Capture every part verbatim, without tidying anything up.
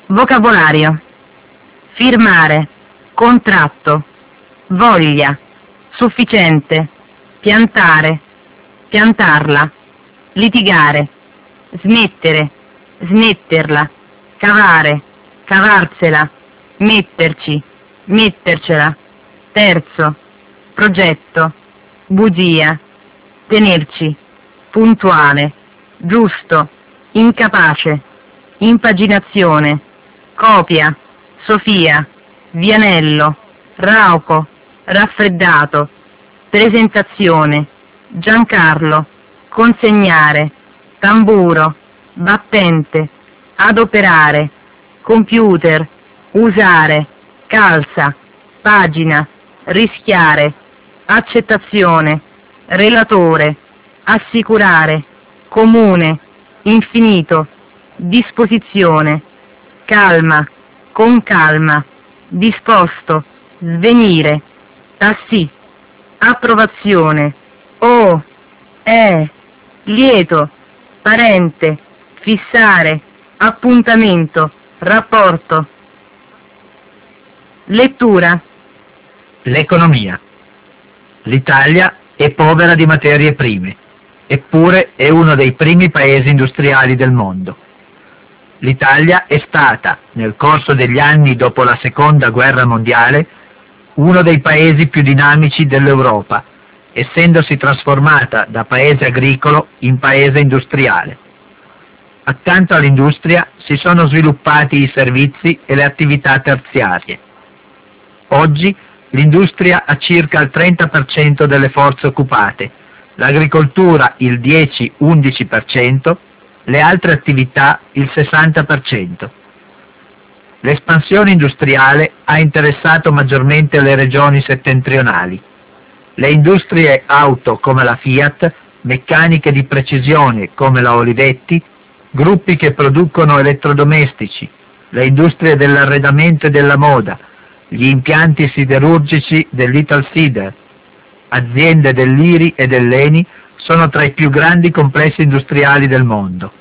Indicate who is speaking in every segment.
Speaker 1: Vocabolario: firmare, contratto, voglia, sufficiente, piantare, piantarla, litigare, smettere, smetterla, cavare, cavarsela, metterci, mettercela, terzo, progetto, bugia, tenerci, puntuale, giusto, incapace, impaginazione, copia, Sofia, Vianello, Rauco, raffreddato, presentazione, Giancarlo, consegnare, tamburo, battente, adoperare, computer, usare, calza, pagina, rischiare, accettazione, relatore, assicurare, comune, infinito, disposizione, calma, con calma, disposto, svenire, tassì, approvazione, oh, è, lieto, parente, fissare, appuntamento, rapporto. Lettura.
Speaker 2: L'economia. L'Italia è povera di materie prime, eppure è uno dei primi paesi industriali del mondo. L'Italia è stata, nel corso degli anni dopo la Seconda Guerra Mondiale, uno dei paesi più dinamici dell'Europa, essendosi trasformata da paese agricolo in paese industriale. Accanto all'industria si sono sviluppati i servizi e le attività terziarie. Oggi l'industria ha circa il trenta per cento delle forze occupate, l'agricoltura il dieci undici per cento, le altre attività il sessanta per cento. L'espansione industriale ha interessato maggiormente le regioni settentrionali. Le industrie auto come la Fiat, meccaniche di precisione come la Olivetti, gruppi che producono elettrodomestici, le industrie dell'arredamento e della moda, gli impianti siderurgici dell'Italsider, aziende dell'I R I e dell'Eni sono tra i più grandi complessi industriali del mondo.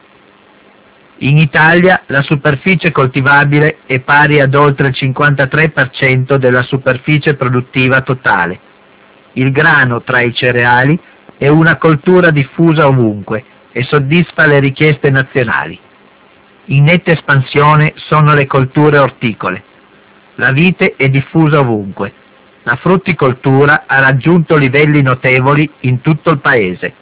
Speaker 2: In Italia la superficie coltivabile è pari ad oltre il cinquantatré per cento della superficie produttiva totale. Il grano tra i cereali è una coltura diffusa ovunque e soddisfa le richieste nazionali. In netta espansione sono le colture orticole. La vite è diffusa ovunque. La frutticoltura ha raggiunto livelli notevoli in tutto il Paese.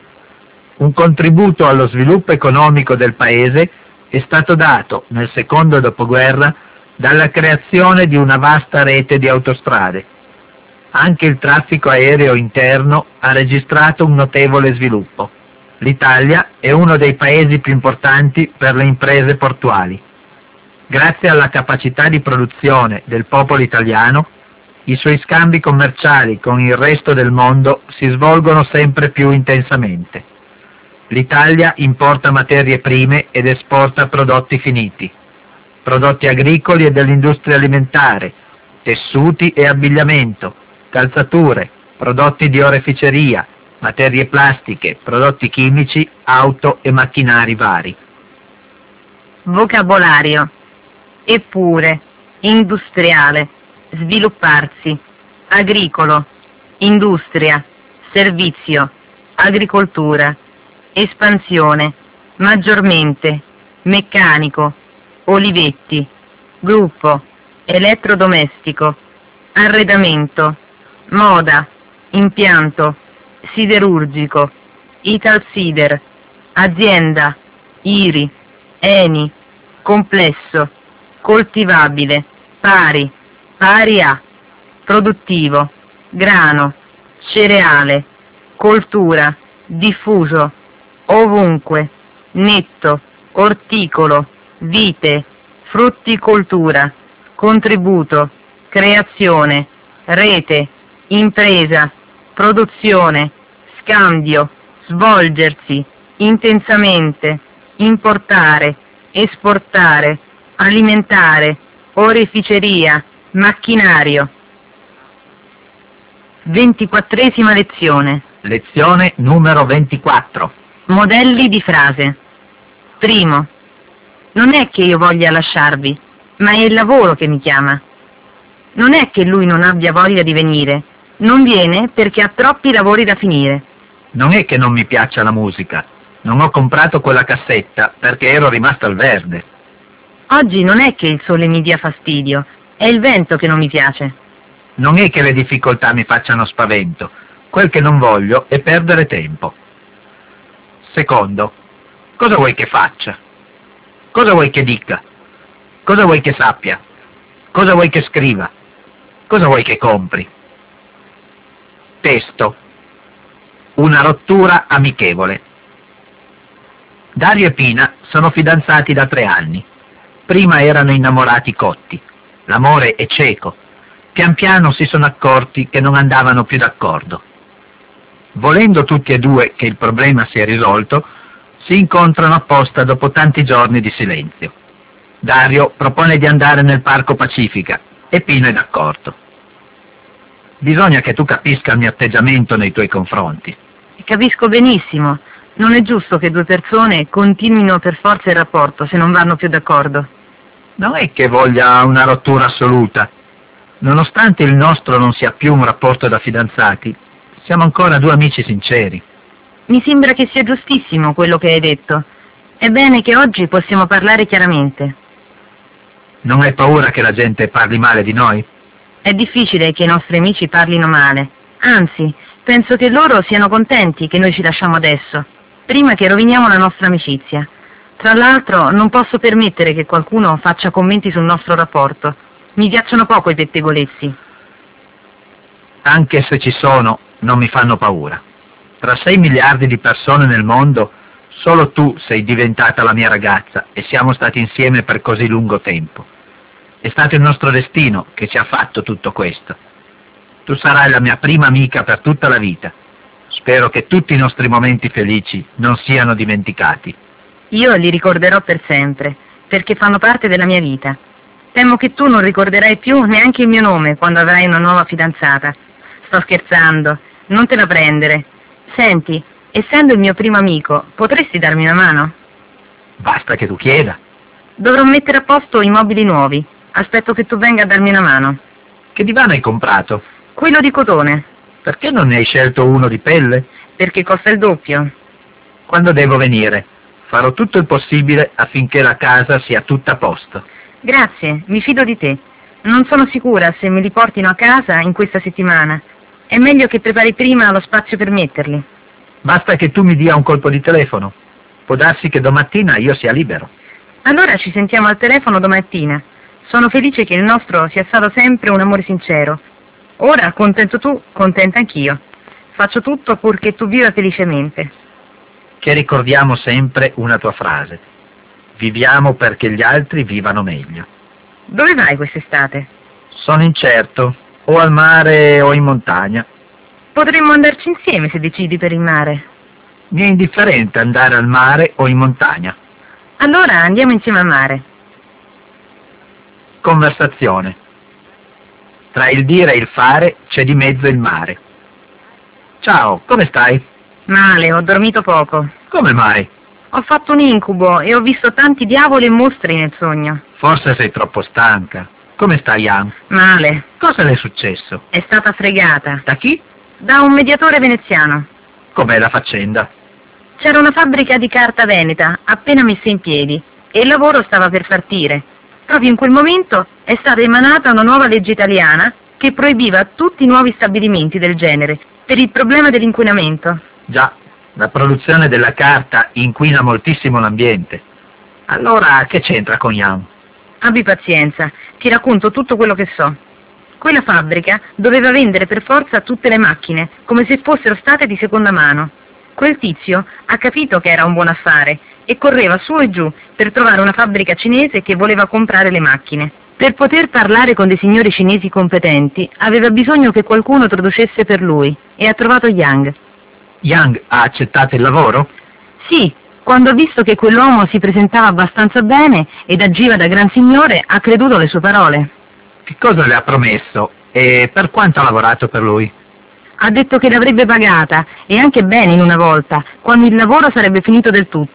Speaker 2: Un contributo allo sviluppo economico del Paese è stato dato, nel secondo dopoguerra, dalla creazione di una vasta rete di autostrade. Anche il traffico aereo interno ha registrato un notevole sviluppo. L'Italia è uno dei paesi più importanti per le imprese portuali. Grazie alla capacità di produzione del popolo italiano, i suoi scambi commerciali con il resto del mondo si svolgono sempre più intensamente. L'Italia importa materie prime ed esporta prodotti finiti, prodotti agricoli e dell'industria alimentare, tessuti e abbigliamento, calzature, prodotti di oreficeria, materie plastiche, prodotti chimici, auto e macchinari vari.
Speaker 1: Vocabolario: eppure, industriale, svilupparsi, agricolo, industria, servizio, agricoltura, espansione, maggiormente, meccanico, Olivetti, gruppo, elettrodomestico, arredamento, moda, impianto, siderurgico, Italsider, azienda, I R I, Eni, complesso, coltivabile, pari, pari a, produttivo, grano, cereale, coltura, diffuso, ovunque, netto, orticolo, vite, frutticoltura, contributo, creazione, rete, impresa, produzione, scambio, svolgersi, intensamente, importare, esportare, alimentare, oreficeria, macchinario. Ventiquattresima lezione.
Speaker 2: Lezione numero ventiquattro.
Speaker 1: Modelli di frase. Primo. Non è che io voglia lasciarvi, ma è il lavoro che mi chiama. Non è che lui non abbia voglia di venire, non viene perché ha troppi lavori da finire.
Speaker 2: Non è che non mi piaccia la musica, non ho comprato quella cassetta perché ero rimasto al verde.
Speaker 1: Oggi non è che il sole mi dia fastidio, è il vento che non mi piace.
Speaker 2: Non è che le difficoltà mi facciano spavento, quel che non voglio è perdere tempo. Secondo, cosa vuoi che faccia? Cosa vuoi che dica? Cosa vuoi che sappia? Cosa vuoi che scriva? Cosa vuoi che compri? Testo. Una rottura amichevole. Dario e Pina sono fidanzati da tre anni. Prima erano innamorati cotti. L'amore è cieco. Pian piano si sono accorti che non andavano più d'accordo. Volendo tutti e due che il problema sia risolto, si incontrano apposta dopo tanti giorni di silenzio. Dario propone di andare nel Parco Pacifica e Pino è d'accordo. Bisogna che tu capisca il mio atteggiamento nei tuoi confronti.
Speaker 1: Capisco benissimo. Non è giusto che due persone continuino per forza il rapporto se non vanno più d'accordo.
Speaker 2: Non è che voglia una rottura assoluta. Nonostante il nostro non sia più un rapporto da fidanzati, siamo ancora due amici sinceri.
Speaker 1: Mi sembra che sia giustissimo quello che hai detto. È bene che oggi possiamo parlare chiaramente.
Speaker 2: Non hai paura che la gente parli male di noi?
Speaker 1: È difficile che i nostri amici parlino male. Anzi, penso che loro siano contenti che noi ci lasciamo adesso, prima che roviniamo la nostra amicizia. Tra l'altro, non posso permettere che qualcuno faccia commenti sul nostro rapporto. Mi piacciono poco i pettegolezzi.
Speaker 2: Anche se ci sono, non mi fanno paura. Tra sei miliardi di persone nel mondo, solo tu sei diventata la mia ragazza e siamo stati insieme per così lungo tempo. È stato il nostro destino che ci ha fatto tutto questo. Tu sarai la mia prima amica per tutta la vita. Spero che tutti i nostri momenti felici non siano dimenticati.
Speaker 1: Io li ricorderò per sempre, perché fanno parte della mia vita. Temo che tu non ricorderai più neanche il mio nome quando avrai una nuova fidanzata. Sto scherzando, non te la prendere. Senti, essendo il mio primo amico, potresti darmi una mano?
Speaker 2: Basta che tu chieda.
Speaker 1: Dovrò mettere a posto i mobili nuovi. Aspetto che tu venga a darmi una mano.
Speaker 2: Che divano hai comprato?
Speaker 1: Quello di cotone.
Speaker 2: Perché non ne hai scelto uno di pelle?
Speaker 1: Perché costa il doppio.
Speaker 2: Quando devo venire? Farò tutto il possibile affinché la casa sia tutta a posto.
Speaker 1: Grazie, mi fido di te. Non sono sicura se me li portino a casa in questa settimana. È meglio che prepari prima lo spazio per metterli.
Speaker 2: Basta che tu mi dia un colpo di telefono. Può darsi che domattina io sia libero.
Speaker 1: Allora ci sentiamo al telefono domattina. Sono felice che il nostro sia stato sempre un amore sincero. Ora, contento tu, contenta anch'io. Faccio tutto purché tu viva felicemente.
Speaker 2: Che ricordiamo sempre una tua frase. Viviamo perché gli altri vivano meglio.
Speaker 1: Dove vai quest'estate?
Speaker 2: Sono incerto, o al mare o in montagna.
Speaker 1: Potremmo andarci insieme se decidi per il mare.
Speaker 2: Mi è indifferente andare al mare o in montagna.
Speaker 1: Allora andiamo insieme al mare.
Speaker 2: Conversazione. Tra il dire e il fare c'è di mezzo il mare. Ciao, come stai?
Speaker 1: Male, ho dormito poco.
Speaker 2: Come mai?
Speaker 1: Ho fatto un incubo e ho visto tanti diavoli e mostri nel sogno.
Speaker 2: Forse sei troppo stanca. Come sta Jan?
Speaker 1: Male.
Speaker 2: Cosa le è successo?
Speaker 1: È stata fregata.
Speaker 2: Da chi?
Speaker 1: Da un mediatore veneziano.
Speaker 2: Com'è la faccenda?
Speaker 1: C'era una fabbrica di carta veneta appena messa in piedi e il lavoro stava per partire. Proprio in quel momento è stata emanata una nuova legge italiana che proibiva tutti i nuovi stabilimenti del genere per il problema dell'inquinamento.
Speaker 2: Già, la produzione della carta inquina moltissimo l'ambiente. Allora che c'entra con Jan?
Speaker 1: Abbi pazienza, ti racconto tutto quello che so. Quella fabbrica doveva vendere per forza tutte le macchine, come se fossero state di seconda mano. Quel tizio ha capito che era un buon affare e correva su e giù per trovare una fabbrica cinese che voleva comprare le macchine. Per poter parlare con dei signori cinesi competenti aveva bisogno che qualcuno traducesse per lui e ha trovato Yang.
Speaker 2: Yang ha accettato il lavoro?
Speaker 1: Sì, quando ha visto che quell'uomo si presentava abbastanza bene ed agiva da gran signore ha creduto alle sue parole.
Speaker 2: Che cosa le ha promesso e per quanto ha lavorato per lui?
Speaker 1: Ha detto che l'avrebbe pagata, e anche bene in una volta, quando il lavoro sarebbe finito del tutto.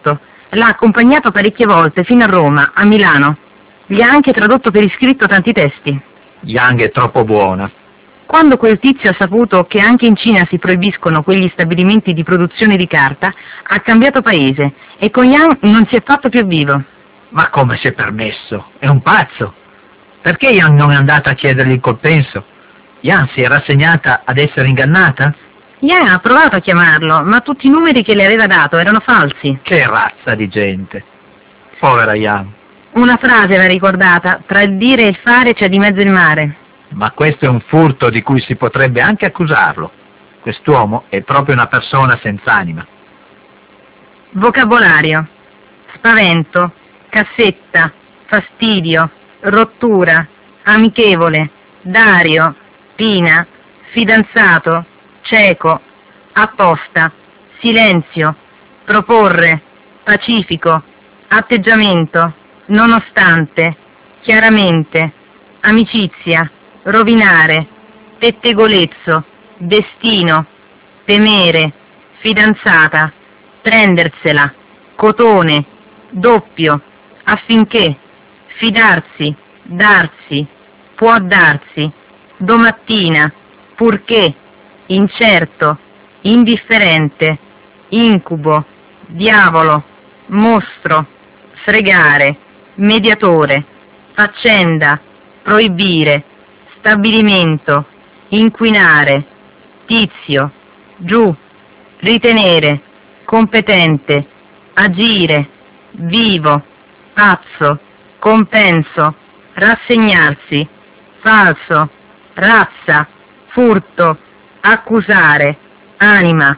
Speaker 1: L'ha accompagnato parecchie volte fino a Roma, a Milano. Gli ha anche tradotto per iscritto tanti testi.
Speaker 2: Yang è troppo buona.
Speaker 1: Quando quel tizio ha saputo che anche in Cina si proibiscono quegli stabilimenti di produzione di carta, ha cambiato paese e con Yang non si è fatto più vivo.
Speaker 2: Ma come si è permesso? È un pazzo. Perché Yang non è andata a chiedergli il compenso? Yang si è rassegnata ad essere ingannata?
Speaker 1: Yang ha provato a chiamarlo, ma tutti i numeri che le aveva dato erano falsi.
Speaker 2: Che razza di gente. Povera Yang.
Speaker 1: Una frase l'ha ricordata: tra il dire e il fare c'è di mezzo il mare.
Speaker 2: Ma questo è un furto di cui si potrebbe anche accusarlo. Quest'uomo è proprio una persona senza anima.
Speaker 1: Vocabolario: spavento, cassetta, fastidio, rottura, amichevole, Dario, Pina, fidanzato, cieco, apposta, silenzio, proporre, pacifico, atteggiamento, nonostante, chiaramente, amicizia, rovinare, pettegolezzo, destino, temere, fidanzata, prendersela, cotone, doppio, affinché, fidarsi, darsi, può darsi, domattina, purché, incerto, indifferente, incubo, diavolo, mostro, fregare, mediatore, faccenda, proibire, stabilimento, inquinare, tizio, giù, ritenere, competente, agire, vivo, pazzo, compenso, rassegnarsi, falso, razza, furto, accusare, anima.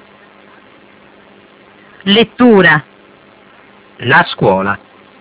Speaker 1: Lettura.
Speaker 2: La scuola.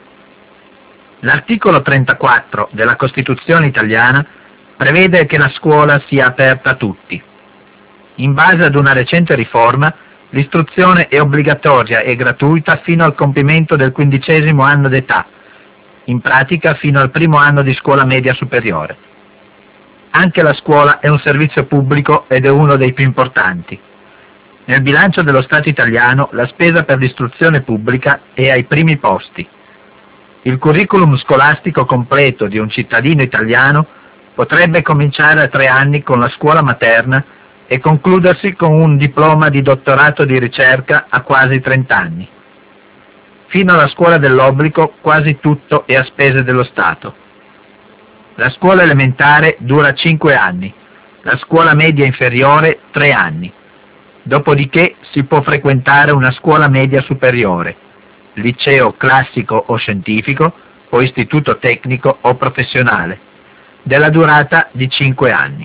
Speaker 2: L'articolo trentaquattro della Costituzione italiana prevede che la scuola sia aperta a tutti. In base ad una recente riforma, l'istruzione è obbligatoria e gratuita fino al compimento del quindicesimo anno d'età, in pratica fino al primo anno di scuola media superiore. Anche la scuola è un servizio pubblico ed è uno dei più importanti. Nel bilancio dello Stato italiano la spesa per l'istruzione pubblica è ai primi posti. Il curriculum scolastico completo di un cittadino italiano potrebbe cominciare a tre anni con la scuola materna e concludersi con un diploma di dottorato di ricerca a quasi trenta anni. Fino alla scuola dell'obbligo quasi tutto è a spese dello Stato. La scuola elementare dura cinque anni, la scuola media inferiore tre anni. Dopodiché si può frequentare una scuola media superiore, liceo classico o scientifico o istituto tecnico o professionale, della durata di cinque anni.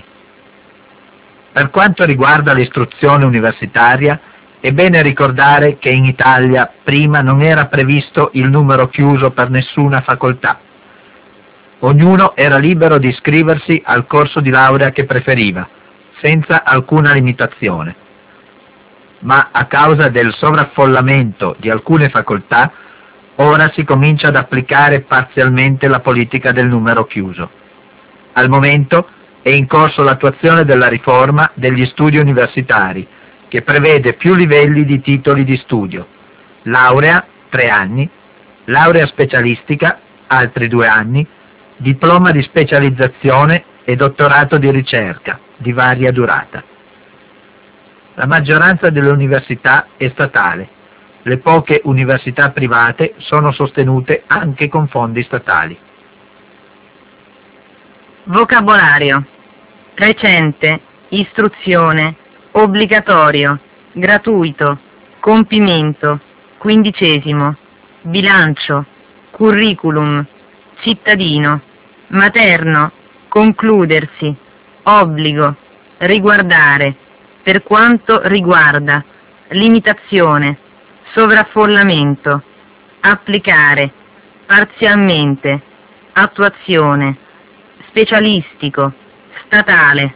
Speaker 2: Per quanto riguarda l'istruzione universitaria, è bene ricordare che in Italia prima non era previsto il numero chiuso per nessuna facoltà. Ognuno era libero di iscriversi al corso di laurea che preferiva, senza alcuna limitazione. Ma a causa del sovraffollamento di alcune facoltà, ora si comincia ad applicare parzialmente la politica del numero chiuso. Al momento è in corso l'attuazione della riforma degli studi universitari, che prevede più livelli di titoli di studio: laurea, tre anni, laurea specialistica, altri due anni, diploma di specializzazione e dottorato di ricerca, di varia durata. La maggioranza delle università è statale, le poche università private sono sostenute anche con fondi statali.
Speaker 1: Vocabolario: recente, istruzione, obbligatorio, gratuito, compimento, quindicesimo, bilancio, curriculum, cittadino, materno, concludersi, obbligo, riguardare, per quanto riguarda, limitazione, sovraffollamento, applicare, parzialmente, attuazione, specialistico, statale.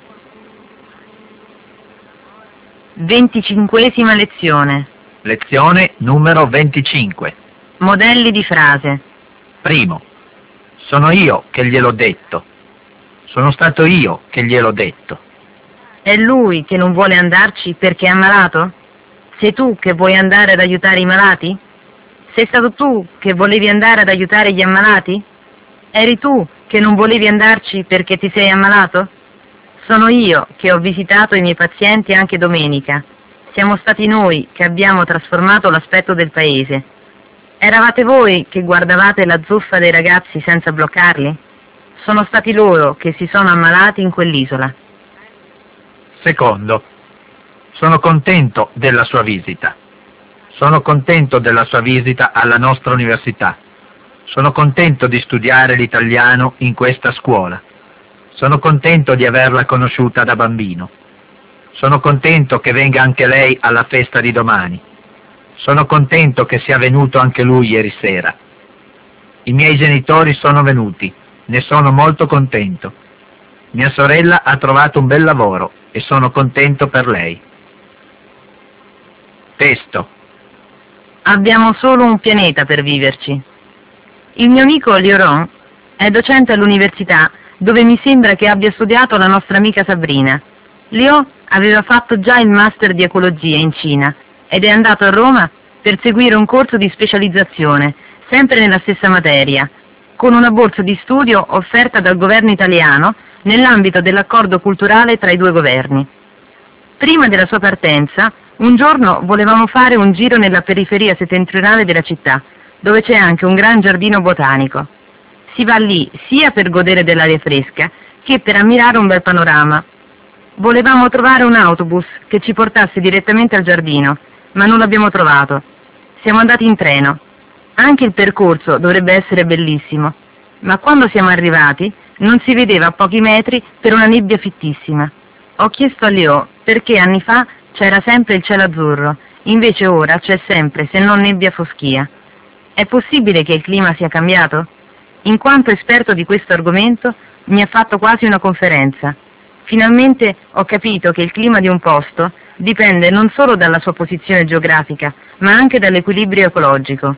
Speaker 1: Venticinquesima lezione.
Speaker 2: Lezione numero venticinque.
Speaker 1: Modelli di frase.
Speaker 2: Primo. Sono io che gliel'ho detto. Sono stato io che gliel'ho detto.
Speaker 1: È lui che non vuole andarci perché è ammalato? Sei tu che vuoi andare ad aiutare i malati? Sei stato tu che volevi andare ad aiutare gli ammalati? Eri tu che non volevi andarci perché ti sei ammalato? Sono io che ho visitato i miei pazienti anche domenica. Siamo stati noi che abbiamo trasformato l'aspetto del paese. Eravate voi che guardavate la zuffa dei ragazzi senza bloccarli? Sono stati loro che si sono ammalati in quell'isola.
Speaker 2: Secondo, sono contento della sua visita. Sono contento della sua visita alla nostra università. Sono contento di studiare l'italiano in questa scuola. Sono contento di averla conosciuta da bambino. Sono contento che venga anche lei alla festa di domani. Sono contento che sia venuto anche lui ieri sera. I miei genitori sono venuti, ne sono molto contento. Mia sorella ha trovato un bel lavoro e sono contento per lei. Testo.
Speaker 1: Abbiamo solo un pianeta per viverci. Il mio amico Lioron è docente all'università dove mi sembra che abbia studiato la nostra amica Sabrina. Lio aveva fatto già il master di ecologia in Cina ed è andato a Roma per seguire un corso di specializzazione, sempre nella stessa materia, con una borsa di studio offerta dal governo italiano nell'ambito dell'accordo culturale tra i due governi. Prima della sua partenza, un giorno volevamo fare un giro nella periferia settentrionale della città, dove c'è anche un gran giardino botanico. Si va lì sia per godere dell'aria fresca che per ammirare un bel panorama. Volevamo trovare un autobus che ci portasse direttamente al giardino, ma non l'abbiamo trovato. Siamo andati in treno. Anche il percorso dovrebbe essere bellissimo, ma quando siamo arrivati non si vedeva a pochi metri per una nebbia fittissima. Ho chiesto a Leo perché anni fa c'era sempre il cielo azzurro, invece ora c'è sempre, se non nebbia, foschia. È possibile che il clima sia cambiato? In quanto esperto di questo argomento, mi ha fatto quasi una conferenza. Finalmente ho capito che il clima di un posto dipende non solo dalla sua posizione geografica, ma anche dall'equilibrio ecologico.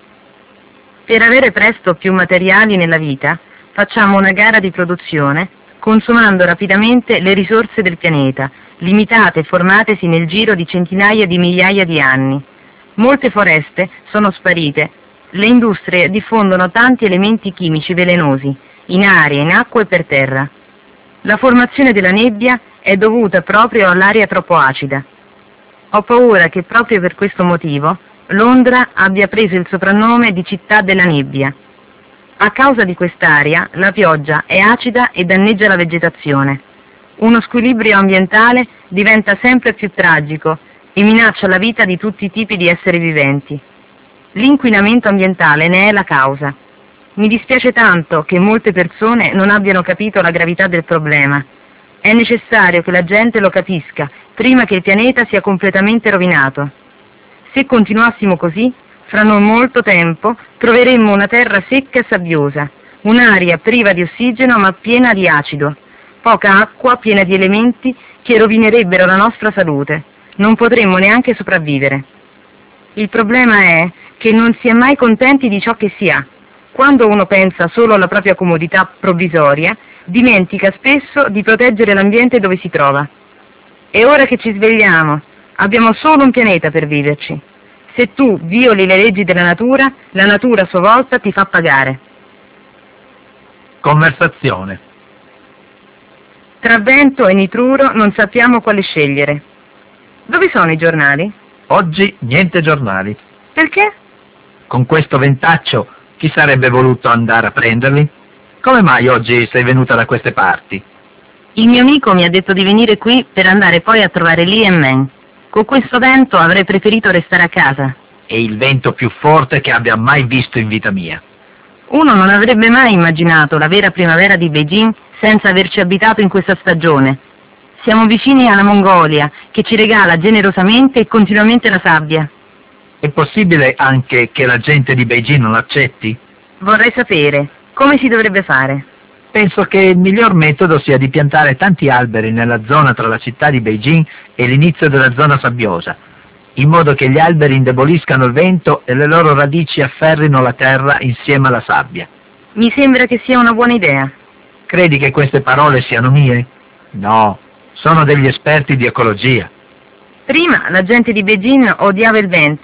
Speaker 1: Per avere presto più materiali nella vita, facciamo una gara di produzione, consumando rapidamente le risorse del pianeta, limitate e formatesi nel giro di centinaia di migliaia di anni. Molte foreste sono sparite, le industrie diffondono tanti elementi chimici velenosi, in aria, in acqua e per terra. La formazione della nebbia è dovuta proprio all'aria troppo acida. Ho paura che proprio per questo motivo Londra abbia preso il soprannome di città della nebbia. A causa di quest'aria la pioggia è acida e danneggia la vegetazione. Uno squilibrio ambientale diventa sempre più tragico e minaccia la vita di tutti i tipi di esseri viventi. L'inquinamento ambientale ne è la causa. Mi dispiace tanto che molte persone non abbiano capito la gravità del problema. È necessario che la gente lo capisca prima che il pianeta sia completamente rovinato. Se continuassimo così, fra non molto tempo troveremmo una terra secca e sabbiosa, un'aria priva di ossigeno ma piena di acido, poca acqua piena di elementi che rovinerebbero la nostra salute. Non potremmo neanche sopravvivere. Il problema è che non si è mai contenti di ciò che si ha. Quando uno pensa solo alla propria comodità provvisoria, dimentica spesso di proteggere l'ambiente dove si trova. È ora che ci svegliamo. Abbiamo solo un pianeta per viverci. Se tu violi le leggi della natura, la natura a sua volta ti fa pagare.
Speaker 2: Conversazione.
Speaker 1: Tra vento e nitruro non sappiamo quale scegliere. Dove sono i giornali?
Speaker 2: Oggi niente giornali.
Speaker 1: Perché?
Speaker 2: Con questo ventaccio chi sarebbe voluto andare a prenderli? Come mai oggi sei venuta da queste parti?
Speaker 1: Il mio amico mi ha detto di venire qui per andare poi a trovare Lee e Man. Con questo vento avrei preferito restare a casa.
Speaker 2: È il vento più forte che abbia mai visto in vita mia.
Speaker 1: Uno non avrebbe mai immaginato la vera primavera di Beijing senza averci abitato in questa stagione. Siamo vicini alla Mongolia, che ci regala generosamente e continuamente la sabbia.
Speaker 2: È possibile anche che la gente di Beijing non accetti?
Speaker 1: Vorrei sapere, come si dovrebbe fare?
Speaker 2: Penso che il miglior metodo sia di piantare tanti alberi nella zona tra la città di Beijing e l'inizio della zona sabbiosa, in modo che gli alberi indeboliscano il vento e le loro radici afferrino la terra insieme alla sabbia.
Speaker 1: Mi sembra che sia una buona idea.
Speaker 2: Credi che queste parole siano mie? No, sono degli esperti di ecologia.
Speaker 1: Prima la gente di Beijing odiava il vento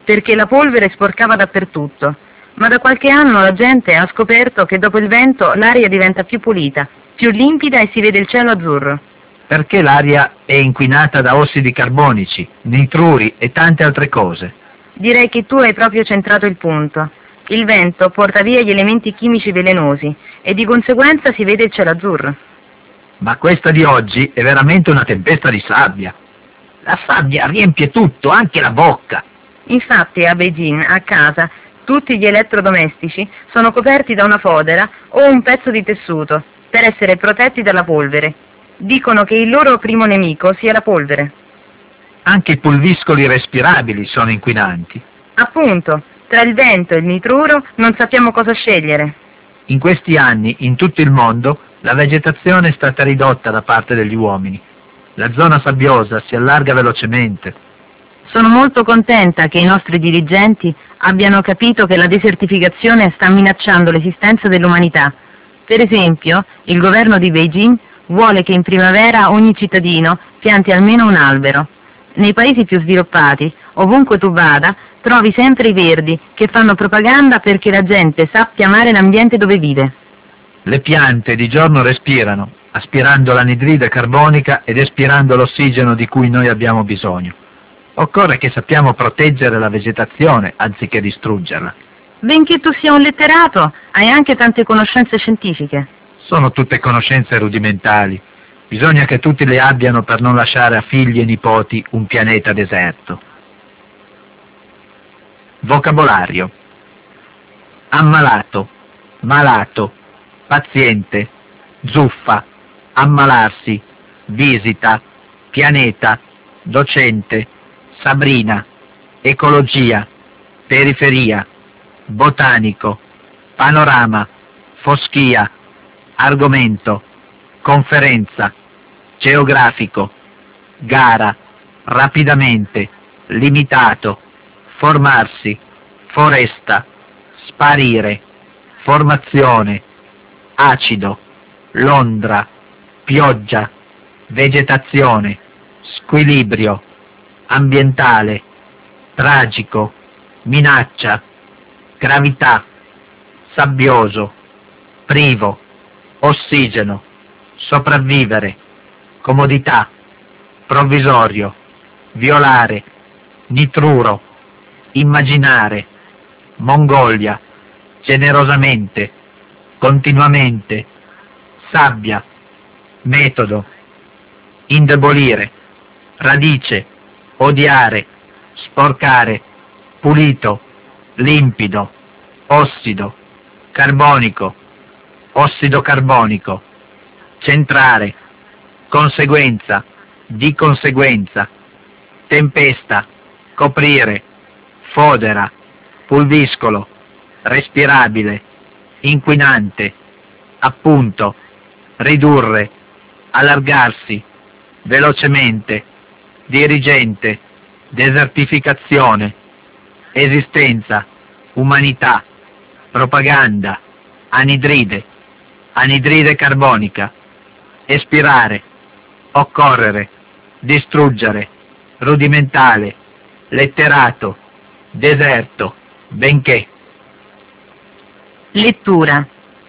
Speaker 1: perché la polvere sporcava dappertutto, ma da qualche anno la gente ha scoperto che dopo il vento l'aria diventa più pulita, più limpida e si vede il cielo azzurro.
Speaker 2: Perché l'aria è inquinata da ossidi carbonici, nitruri e tante altre cose.
Speaker 1: Direi che tu hai proprio centrato il punto. Il vento porta via gli elementi chimici velenosi e di conseguenza si vede il cielo azzurro.
Speaker 2: Ma questa di oggi è veramente una tempesta di sabbia. La sabbia riempie tutto, anche la bocca.
Speaker 1: Infatti a Beijing, a casa, tutti gli elettrodomestici sono coperti da una fodera o un pezzo di tessuto per essere protetti dalla polvere. Dicono che il loro primo nemico sia la polvere.
Speaker 2: Anche i pulviscoli respirabili sono inquinanti.
Speaker 1: Appunto, tra il vento e il nitruro non sappiamo cosa scegliere.
Speaker 2: In questi anni, in tutto il mondo, la vegetazione è stata ridotta da parte degli uomini. La zona sabbiosa si allarga velocemente.
Speaker 1: Sono molto contenta che i nostri dirigenti abbiano capito che la desertificazione sta minacciando l'esistenza dell'umanità. Per esempio, il governo di Beijing vuole che in primavera ogni cittadino pianti almeno un albero. Nei paesi più sviluppati, ovunque tu vada, trovi sempre i verdi che fanno propaganda perché la gente sappia amare l'ambiente dove vive.
Speaker 2: Le piante di giorno respirano, aspirando l'anidride carbonica ed espirando l'ossigeno di cui noi abbiamo bisogno. Occorre che sappiamo proteggere la vegetazione anziché distruggerla.
Speaker 1: Benché tu sia un letterato, hai anche tante conoscenze scientifiche.
Speaker 2: Sono tutte conoscenze rudimentali. Bisogna che tutti le abbiano per non lasciare a figli e nipoti un pianeta deserto. Vocabolario. Ammalato, malato, paziente, zuffa, ammalarsi, visita, pianeta, docente, Sabrina, ecologia, periferia, botanico, panorama, foschia, argomento, conferenza, geografico, gara, rapidamente, limitato, formarsi, foresta, sparire, formazione, acido, Londra, pioggia, vegetazione, squilibrio, ambientale, tragico, minaccia, gravità, sabbioso, privo, ossigeno, sopravvivere, comodità, provvisorio, violare, nitruro, immaginare, Mongolia, generosamente, continuamente, sabbia, metodo, indebolire, radice, odiare, sporcare, pulito, limpido, ossido, carbonico, ossido carbonico, centrare, conseguenza, di conseguenza, tempesta, coprire, fodera, pulviscolo, respirabile, inquinante, appunto, ridurre, allargarsi, velocemente, dirigente, desertificazione, esistenza, umanità, propaganda, anidride, anidride carbonica, espirare, occorrere, distruggere, rudimentale, letterato, deserto, benché.
Speaker 1: Lettura.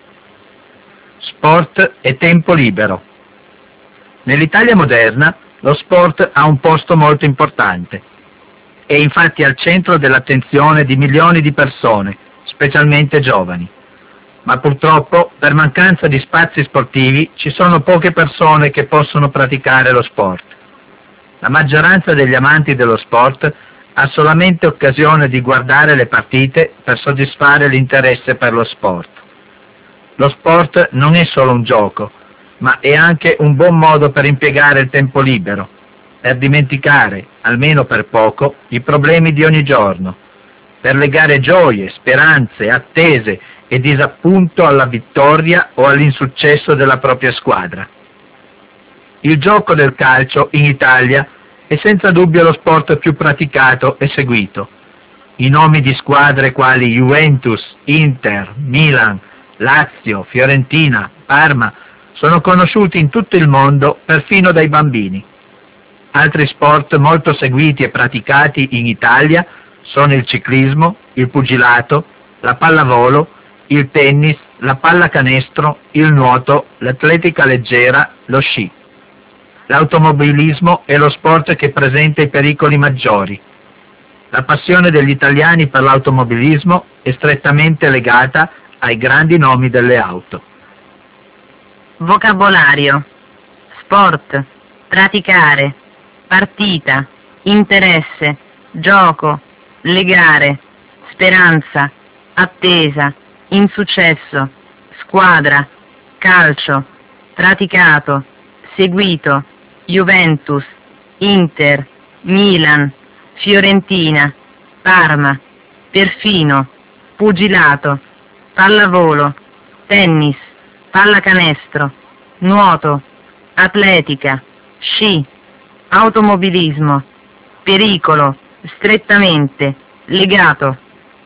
Speaker 2: Sport e tempo libero. Nell'Italia moderna lo sport ha un posto molto importante. È infatti al centro dell'attenzione di milioni di persone, specialmente giovani. Ma purtroppo, per mancanza di spazi sportivi, ci sono poche persone che possono praticare lo sport. La maggioranza degli amanti dello sport ha solamente occasione di guardare le partite per soddisfare l'interesse per lo sport. Lo sport non è solo un gioco, ma è anche un buon modo per impiegare il tempo libero, per dimenticare, almeno per poco, i problemi di ogni giorno, per legare gioie, speranze, attese e disappunto alla vittoria o all'insuccesso della propria squadra. Il gioco del calcio in Italia è senza dubbio lo sport più praticato e seguito. I nomi di squadre quali Juventus, Inter, Milan, Lazio, Fiorentina, Parma sono conosciuti in tutto il mondo perfino dai bambini. Altri sport molto seguiti e praticati in Italia sono il ciclismo, il pugilato, la pallavolo, il tennis, la pallacanestro, il nuoto, l'atletica leggera, lo sci. L'automobilismo è lo sport che presenta i pericoli maggiori. La passione degli italiani per l'automobilismo è strettamente legata ai grandi nomi delle auto.
Speaker 1: Vocabolario: sport, praticare, partita, interesse, gioco, legare, speranza, attesa, insuccesso, squadra, calcio, praticato, seguito, Juventus, Inter, Milan, Fiorentina, Parma, perfino, pugilato, pallavolo, tennis, pallacanestro, nuoto, atletica, sci, automobilismo, pericolo, strettamente, legato.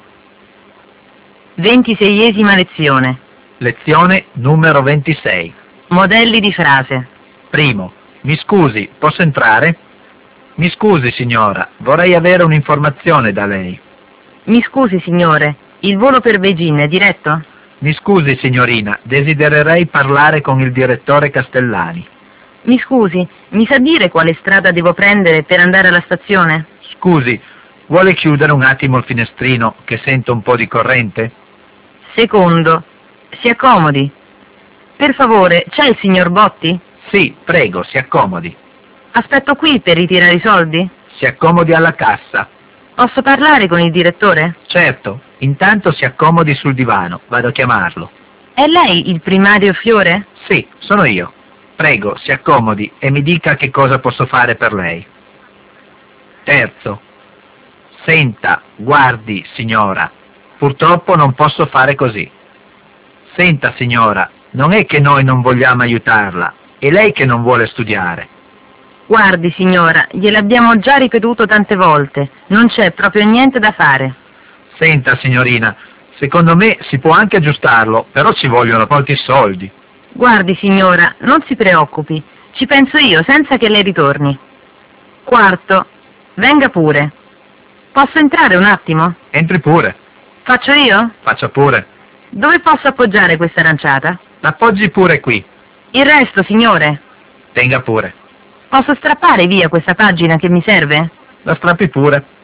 Speaker 1: ventiseiesima lezione.
Speaker 2: Lezione numero ventisei.
Speaker 1: Modelli di frase.
Speaker 2: Primo. Mi scusi, posso entrare? Mi scusi signora, vorrei avere un'informazione da lei.
Speaker 1: Mi scusi signore, il volo per Beijing è diretto?
Speaker 2: Mi scusi signorina, desidererei parlare con il direttore Castellani.
Speaker 1: Mi scusi, mi sa dire quale strada devo prendere per andare alla stazione?
Speaker 2: Scusi, vuole chiudere un attimo il finestrino che sento un po' di corrente?
Speaker 1: Secondo, si accomodi. Per favore, c'è il signor Botti?
Speaker 2: Sì, prego, si accomodi.
Speaker 1: Aspetto qui per ritirare i soldi?
Speaker 2: Si accomodi alla cassa.
Speaker 1: Posso parlare con il direttore?
Speaker 2: Certo, intanto si accomodi sul divano, vado a chiamarlo.
Speaker 1: È lei il primario Fiore?
Speaker 2: Sì, sono io. Prego, si accomodi e mi dica che cosa posso fare per lei. Terzo. Senta, guardi, signora, purtroppo non posso fare così. Senta, signora, non è che noi non vogliamo aiutarla, è lei che non vuole studiare.
Speaker 1: Guardi signora, gliel'abbiamo già ripetuto tante volte, non c'è proprio niente da fare.
Speaker 2: Senta, signorina, secondo me si può anche aggiustarlo, però ci vogliono molti soldi.
Speaker 1: Guardi signora, non si preoccupi, ci penso io senza che lei ritorni. Quarto, venga pure. Posso entrare un attimo?
Speaker 2: Entri pure.
Speaker 1: Faccio io?
Speaker 2: Faccia pure.
Speaker 1: Dove posso appoggiare questa aranciata?
Speaker 2: L'appoggi pure qui.
Speaker 1: Il resto, signore?
Speaker 2: Tenga pure.
Speaker 1: Posso strappare via questa pagina che mi serve?
Speaker 2: La strappi pure.